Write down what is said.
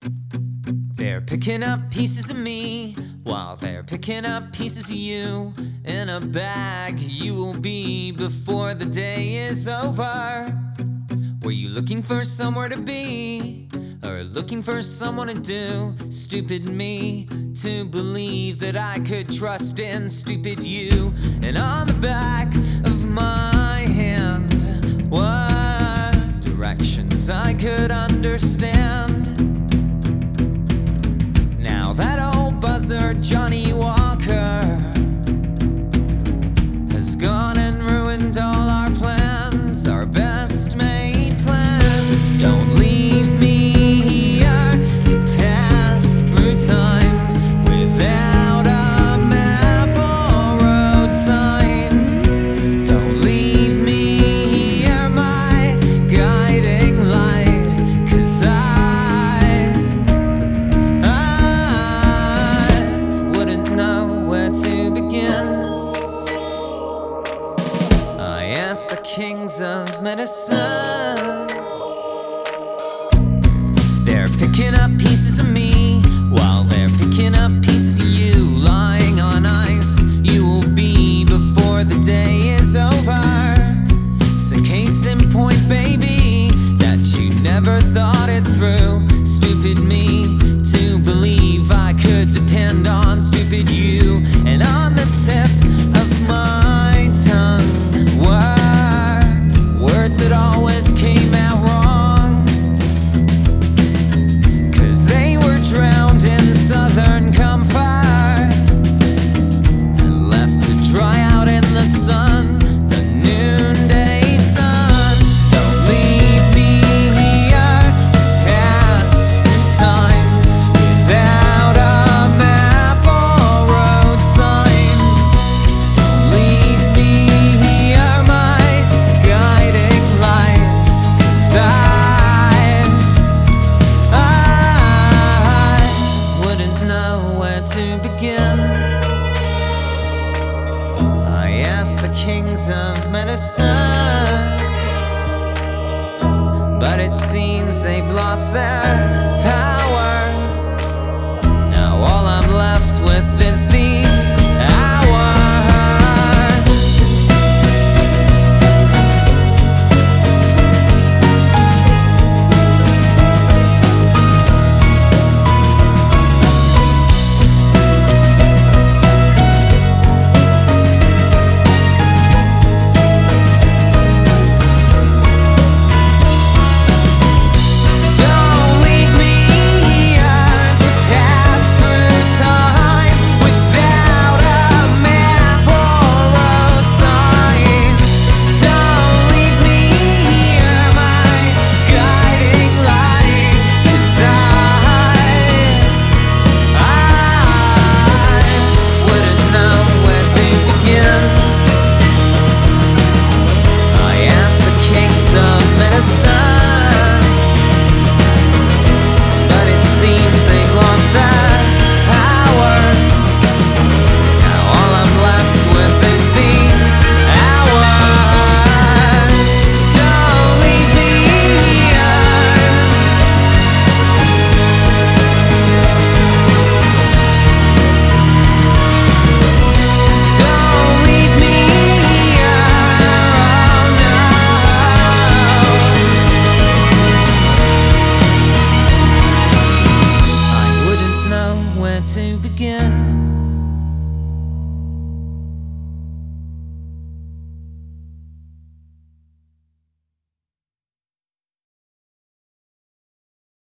They're picking up pieces of me while they're picking up pieces of you. In a bag you will be before the day is over. Were you looking for somewhere to be, or looking for someone to do? Stupid me to believe that I could trust in stupid you. And on the back of my hand were directions I could understand. Now that old buzzard Johnny Walker has gone and ruined all our plans, our best made plans. Don't leave me here to pass through time without a map or road sign. Don't leave me here, my guiding light, 'cause I wouldn't know where to begin. I asked the kings of medicine. They're picking up pieces of me while they're picking up pieces of you. Lying on ice you will be before the day is over. It's a case in point, baby, that you never thought it through. Stupid me to believe I could depend on stupid you. And on the tip of my tongue were words that always came out wrong, 'cause they were drowned in southern comfort and left to dry out in the sun, the noonday sun. Don't leave me here to pass through time without a map or road sign. Don't leave me here, my guiding light, 'cause I wouldn't know where to begin. I asked the kings of medicine, but it seems they've lost their powers. Now all I'm left with is the hours. Don't leave me here to pass through time without a map or road sign. Don't leave me here, my guiding light, 'cause I wouldn't know where to begin. I asked the kings of medicine, but it seems they've lost their power. Now all I'm left with is the hours. Don't leave me here. Don't leave me here. Oh no. I wouldn't know where to begin.